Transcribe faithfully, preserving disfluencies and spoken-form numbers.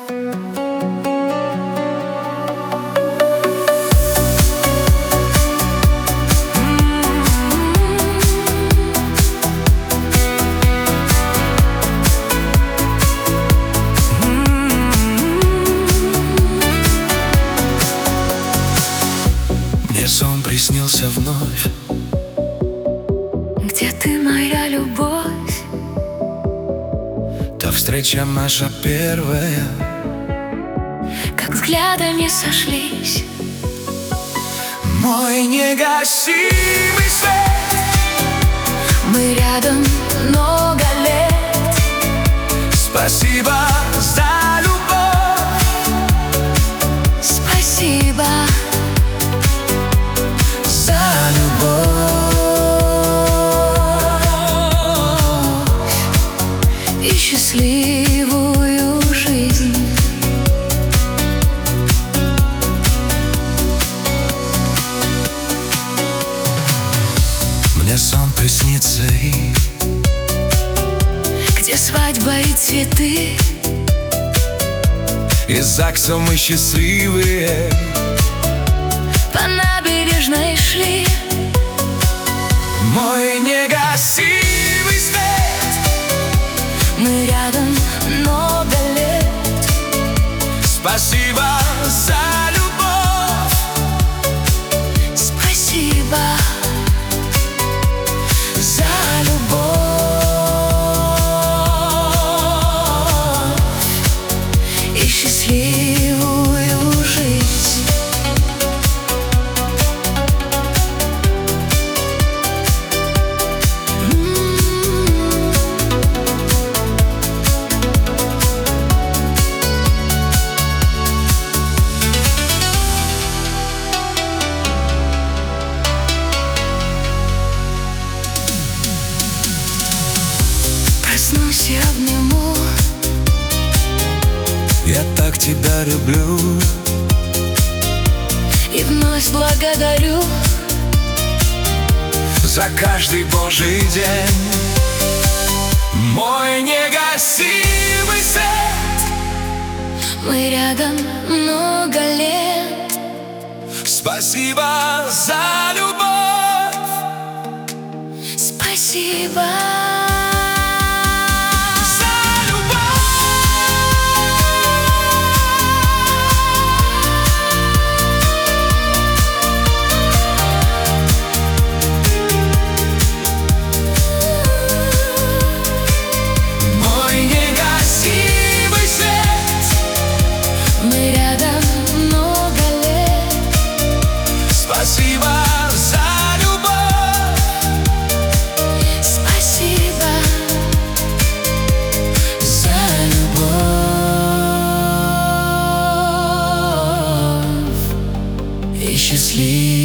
Мне сон приснился вновь. Где ты, моя любовь? Та встреча наша первая, Как взглядами сошлись. мой негасимый свет. Мы рядом много лет. Спасибо за любовь. Спасибо За любовь и счастливую жизнь. Мне сон приснится и Где свадьба и цветы. из ЗАГСа мы счастливые. По набережной шли. Мой негасимый свет. Мы рядом много лет. Спасибо за любовь. Спасибо За любовь и счастливую жизнь. Проснусь и обниму. Я так тебя люблю. И вновь благодарю За каждый божий день. Мой негасимый свет. Мы рядом много лет. Спасибо за любовь. Спасибо За любовь. Мой негасимый свет. мы рядом много лет. Спасибо за любовь. Спасибо За любовь и счастливый.